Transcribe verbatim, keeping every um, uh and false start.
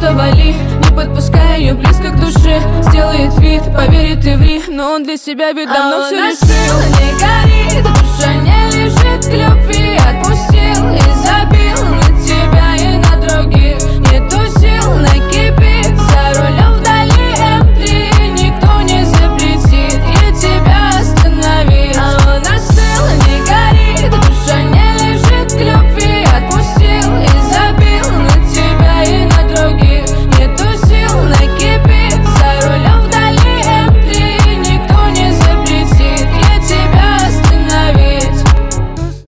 просто вали, не подпускай ее близко к душе. Сделает вид, поверит и ври, но он для себя ведь давно а все она решил. не горит, душа